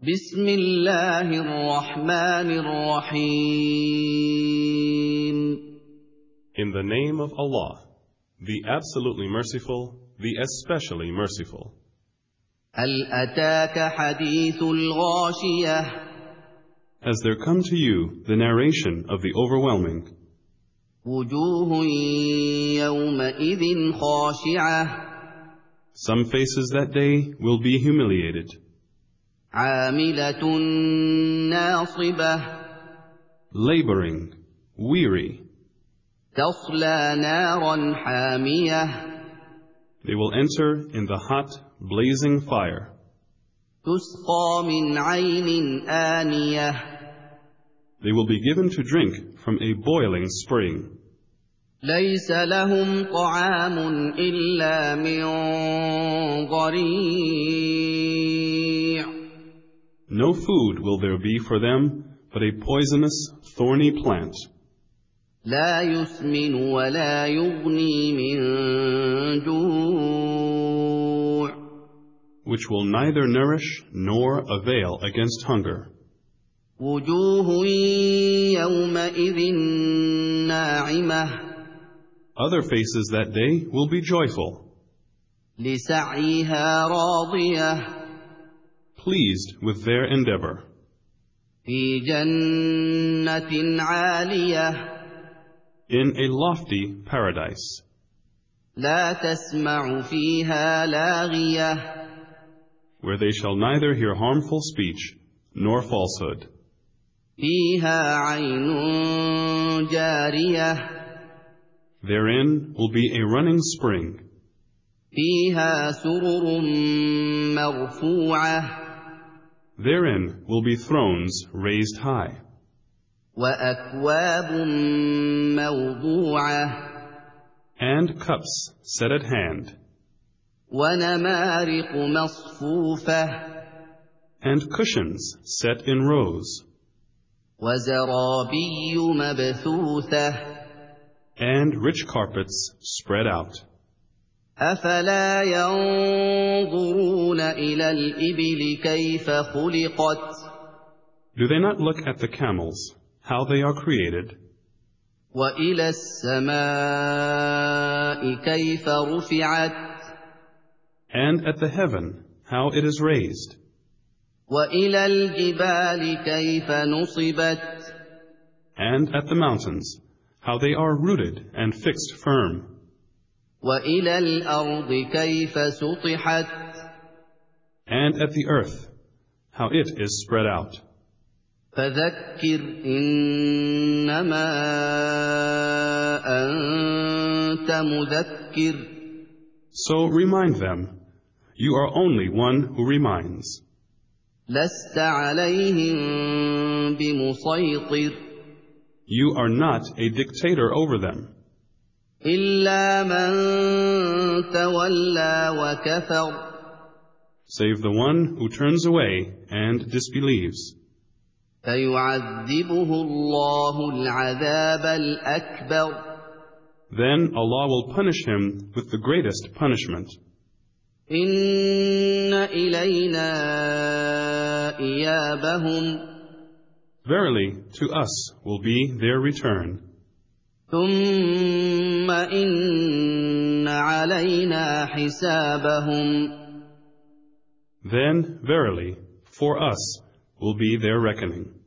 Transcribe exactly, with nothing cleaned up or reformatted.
بسم الله الرحمن الرحيم. In the name of Allah, the absolutely merciful, the especially merciful. هل أتاك حديث الغاشية؟ Has there come to you the narration of the overwhelming? وجوه يومئذ خاشعة. Some faces that day will be humiliated. عاملة ناصبة. Laboring, weary. تصلى نارا حامية. They will enter in the hot, blazing fire. تسقى من عين آنية. They will be given to drink from a boiling spring. ليس لهم طعام إلا من ضريع. No food will there be for them but a poisonous, thorny plant, لا يسمن ولا يغني من جوع. which will neither nourish nor avail against hunger. وجوه يومئذ ناعمة. Other faces that day will be joyful, لسعيها راضية. pleased with their endeavor, في جنة عالية. in a lofty paradise. لا تسمع فيها لاغية. Where they shall neither hear harmful speech nor falsehood. فيها عين جارية. Therein will be a running spring. فيها سرر مرفوعة. Therein will be thrones raised high, وأكواب موضوعة. and cups set at hand, ونمارق مصفوفة. and cushions set in rows, وزرابي مبثوثة. and rich carpets spread out. أفلا ينظرون إلى الإبل كيف خلقت؟ Do they not look at the camels, how they are created, وإلى السماء كيف رفعت؟ and at the heaven, how it is raised, وإلى الجبال كيف نصبت؟ and at the mountains, how they are rooted and fixed firm, وإلى الأرض كيف سطحت؟ and at the earth, how it is spread out. فذكر إنما أنت مذكر. So remind them, you are only one who reminds. لست عليهم بمسيطر. You are not a dictator over them, إلا من تولى وكفر. save the one who turns away and disbelieves. فيعذبه الله العذاب الأكبر. Then Allah will punish him with the greatest punishment. إن إلينا إيابهم. Verily, to us will be their return. ثم إن علينا حسابهم. Then, verily, for us will be their reckoning.